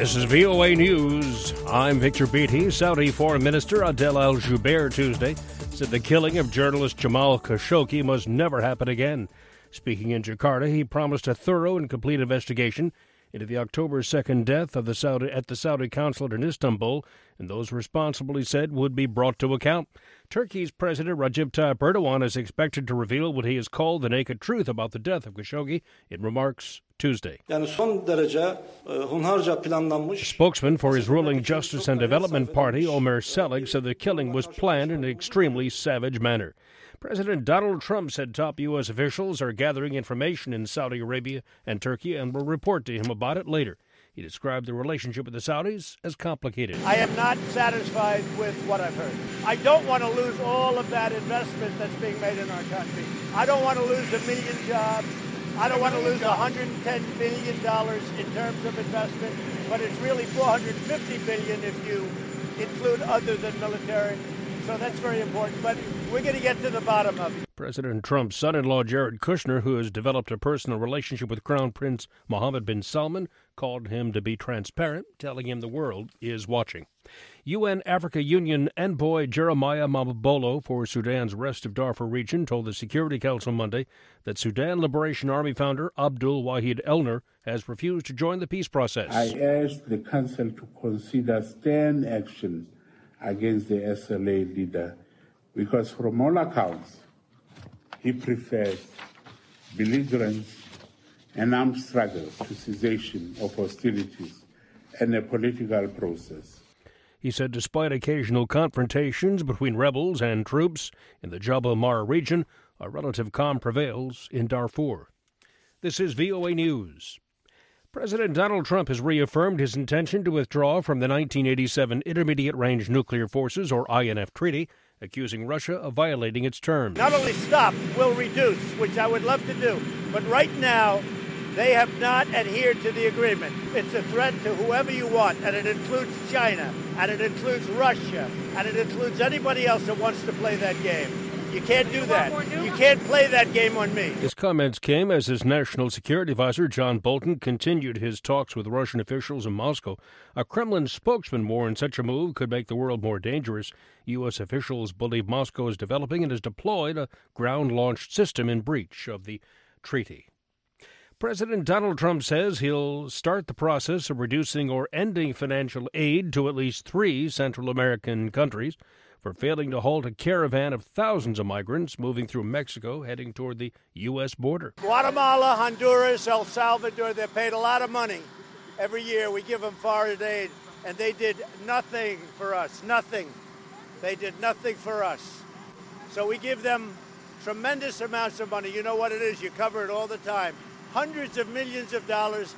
This is VOA News. I'm Victor Beatty. Saudi Foreign Minister Adel Al-Jubeir Tuesday said the killing of journalist Jamal Khashoggi must never happen again. Speaking in Jakarta, he promised a thorough and complete investigation into the October 2nd death of the Saudi consulate in Istanbul, and those responsible, he said, would be brought to account. Turkey's President Recep Tayyip Erdogan is expected to reveal what he has called the naked truth about the death of Khashoggi in remarks Tuesday. Spokesman for his ruling Justice and Development Party, Omer Selig, said the killing was planned in an extremely savage manner. President Donald Trump said top U.S. officials are gathering information in Saudi Arabia and Turkey and will report to him about it later. He described the relationship with the Saudis as complicated. I am not satisfied with what I've heard. I don't want to lose all of that investment that's being made in our country. I don't want to lose 1 million jobs. I don't want to lose $110 billion in terms of investment, but it's really $450 billion if you include other than military. So that's very important, but we're going to get to the bottom of it. President Trump's son-in-law, Jared Kushner, who has developed a personal relationship with Crown Prince Mohammed bin Salman, called him to be transparent, telling him the world is watching. UN Africa Union envoy Jeremiah Mabolo for Sudan's Rest of Darfur region told the Security Council Monday that Sudan Liberation Army founder Abdul Wahid Elner has refused to join the peace process. I urge the Council to consider stern action against the SLA leader, because from all accounts, he prefers belligerence and armed struggle to cessation of hostilities and a political process. He said despite occasional confrontations between rebels and troops in the Jabal Mara region, a relative calm prevails in Darfur. This is VOA News. President Donald Trump has reaffirmed his intention to withdraw from the 1987 Intermediate Range Nuclear Forces, or INF, treaty, accusing Russia of violating its terms. Not only stop, we'll reduce, which I would love to do. But right now, they have not adhered to the agreement. It's a threat to whoever you want, and it includes China, and it includes Russia, and it includes anybody else that wants to play that game. You can't do that. You can't play that game on me. His comments came as his national security advisor, John Bolton, continued his talks with Russian officials in Moscow. A Kremlin spokesman warned such a move could make the world more dangerous. U.S. officials believe Moscow is developing and has deployed a ground-launched system in breach of the treaty. President Donald Trump says he'll start the process of reducing or ending financial aid to at least 3 Central American countries for failing to halt a caravan of thousands of migrants moving through Mexico heading toward the U.S. border. Guatemala, Honduras, El Salvador, they're paid a lot of money. Every year we give them foreign aid, and they did nothing for us, nothing. They did nothing for us. So we give them tremendous amounts of money. You know what it is. You cover it all the time. Hundreds of millions of dollars.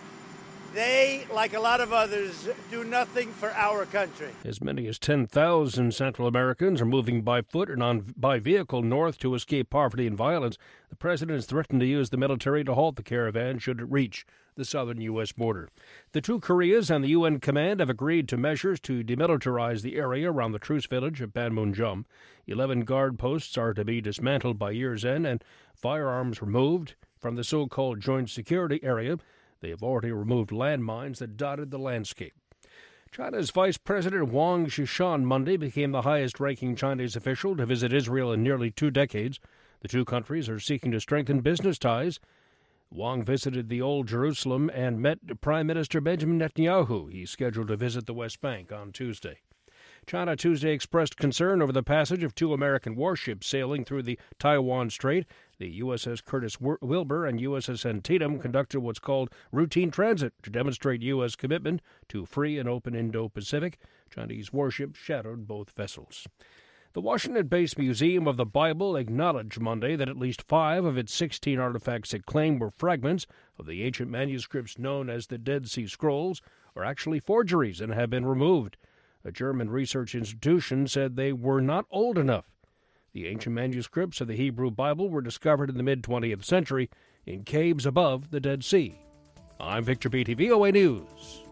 They, like a lot of others, do nothing for our country. As many as 10,000 Central Americans are moving by foot and by vehicle north to escape poverty and violence. The president has threatened to use the military to halt the caravan should it reach the southern U.S. border. The 2 Koreas and the UN command have agreed to measures to demilitarize the area around the truce village of Panmunjom. 11 guard posts are to be dismantled by year's end and firearms removed from the so-called joint security area. They have already removed landmines that dotted the landscape. China's Vice President Wang Xishan Monday became the highest-ranking Chinese official to visit Israel in nearly 2 decades. The 2 countries are seeking to strengthen business ties. Wang visited the Old Jerusalem and met Prime Minister Benjamin Netanyahu. He's scheduled to visit the West Bank on Tuesday. China Tuesday expressed concern over the passage of 2 American warships sailing through the Taiwan Strait. The USS Curtis Wilbur and USS Antietam conducted what's called routine transit to demonstrate U.S. commitment to free and open Indo-Pacific. Chinese warships shadowed both vessels. The Washington-based Museum of the Bible acknowledged Monday that at least 5 of its 16 artifacts it claimed were fragments of the ancient manuscripts known as the Dead Sea Scrolls are actually forgeries and have been removed. A German research institution said they were not old enough. The ancient manuscripts of the Hebrew Bible were discovered in the mid-20th century in caves above the Dead Sea. I'm Victor Beatty, VOA News.